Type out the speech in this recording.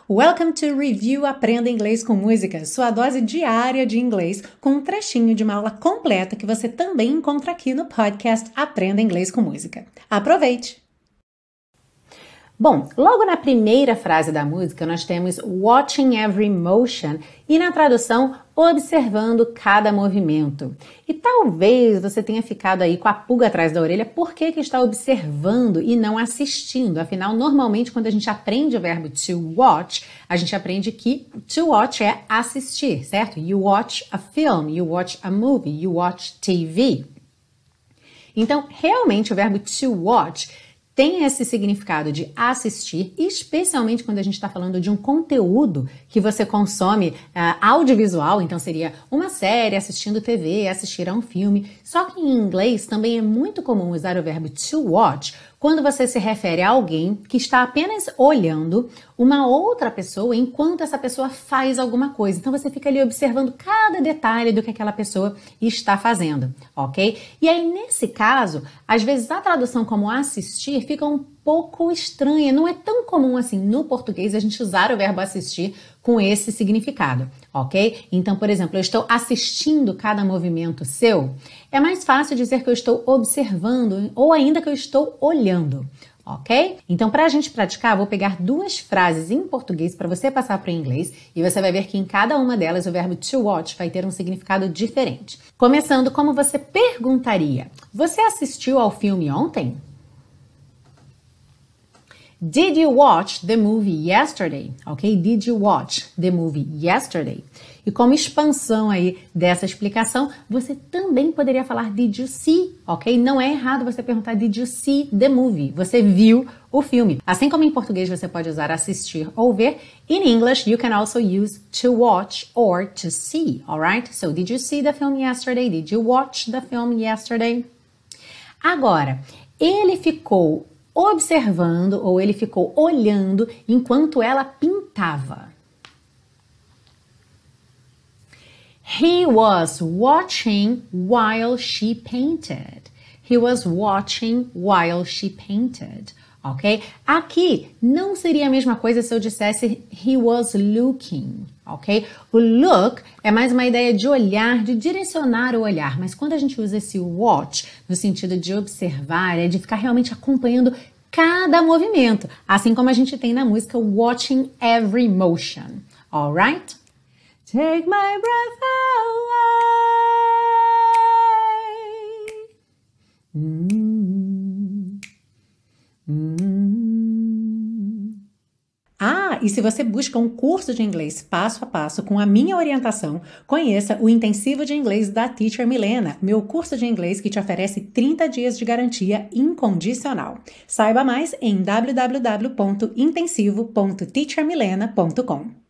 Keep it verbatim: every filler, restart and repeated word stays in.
Welcome to Review Aprenda Inglês com Música, sua dose diária de inglês com um trechinho de uma aula completa que você também encontra aqui no podcast Aprenda Inglês com Música. Aproveite! Bom, logo na primeira frase da música nós temos watching every motion e na tradução observando cada movimento. E talvez você tenha ficado aí com a pulga atrás da orelha por que que está observando e não assistindo. Afinal, normalmente quando a gente aprende o verbo to watch, a gente aprende que to watch é assistir, certo? You watch a film, you watch a movie, you watch T V. Então, realmente o verbo to watch tem esse significado de assistir, especialmente quando a gente está falando de um conteúdo que você consome uh, audiovisual, então seria uma série, assistindo T V, assistir a um filme. Só que em inglês também é muito comum usar o verbo to watch quando você se refere a alguém que está apenas olhando uma outra pessoa enquanto essa pessoa faz alguma coisa. Então você fica ali observando cada detalhe do que aquela pessoa está fazendo, ok? E aí nesse caso, às vezes a tradução como assistir fica um pouco estranha, não é tão comum assim no português a gente usar o verbo assistir com esse significado, ok? Então, por exemplo, eu estou assistindo cada movimento seu, é mais fácil dizer que eu estou observando ou ainda que eu estou olhando, ok? Então, para a gente praticar, vou pegar duas frases em português para você passar para o inglês e você vai ver que em cada uma delas o verbo to watch vai ter um significado diferente. Começando, como você perguntaria, você assistiu ao filme ontem? Did you watch the movie yesterday? Ok? Did you watch the movie yesterday? E como expansão aí dessa explicação, você também poderia falar did you see? Ok? Não é errado você perguntar did you see the movie? Você viu o filme. Assim como em português você pode usar assistir ou ver, in English you can also use to watch or to see, alright? So did you see the film yesterday? Did you watch the film yesterday? Agora, ele ficou observando ou ele ficou olhando enquanto ela pintava. He was watching while she painted. He was watching while she painted. Ok? Aqui não seria a mesma coisa se eu dissesse he was looking, ok? O look é mais uma ideia de olhar, de direcionar o olhar, mas quando a gente usa esse watch no sentido de observar, é de ficar realmente acompanhando cada movimento, assim como a gente tem na música Watching Every Motion, alright? Take my breath away. Mm. Mm. Ah, e se você busca um curso de inglês passo a passo com a minha orientação, conheça o Intensivo de Inglês da Teacher Milena, meu curso de inglês que te oferece trinta dias de garantia incondicional. Saiba mais em w w w ponto intensivo ponto teacher milena ponto com.